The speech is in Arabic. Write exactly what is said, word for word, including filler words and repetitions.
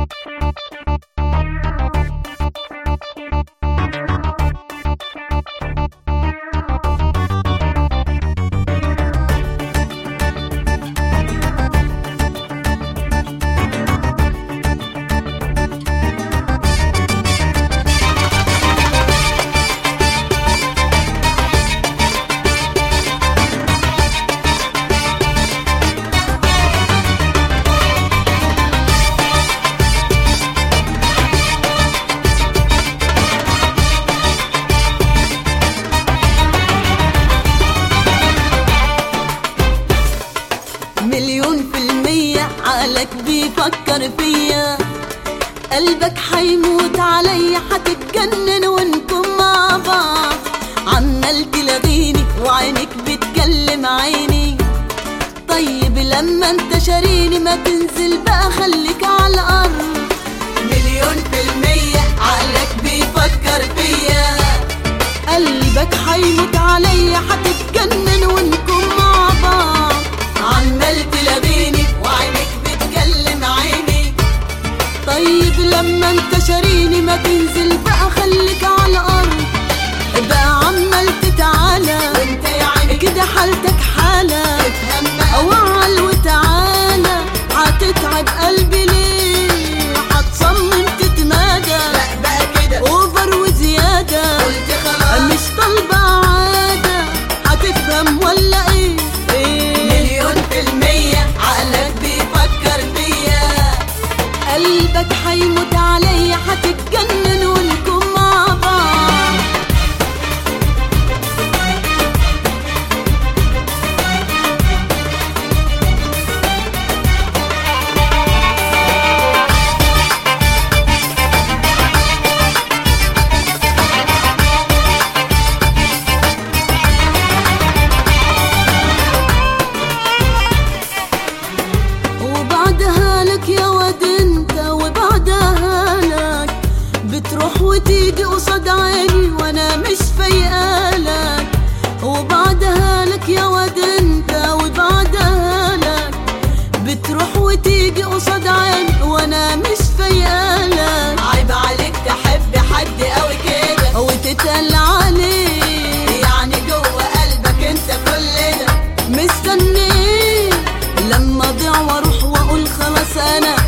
مليون في المية عقلك بيفكر فيا، قلبك حيموت علي حتتجنن وانكم مع بعض. عمال تلاغيني وعينك بتكلم عيني، طيب لما انت شاريني ما تنزل بقى خليك على الارض. مليون في المية عقلك بيفكر فيا، قلبك حيموت علي حتتجنن وانكم مع بعض. عمال تلاغيني وعينك بتكلم عيني، طيب لما انت شاريني ما تنزل بقى خليك على الارض. بقى عمال تتعالى وانت يا عيني كده حالتك حالة، اوعل وتعالى هتتعب قلبي ليه؟ هتصمم تتمادى، لا بقى كده اوفر وزيادة، قلت خلاص مش طالبة عادة، هتفهم ولا ايه؟ مليون في المية عقلك بيفكر فيا، قلبك حيموت علي هتتجنن وانكم مع بعض. وبعدها لك يا واد انت، وبعدها لك بتروح وتيجي قصاد عيني وانا مش فايقالك. وبعدها لك يا واد انت، وبعدها لك بتروح وتيجي قصاد عيني وانا مش فايقالك. عيب عليك تحب حد قوي كده وتتقل عليه، يعني جوه قلبك انت كل ده مستنيه لما اضيع واروح واقول خلاص انا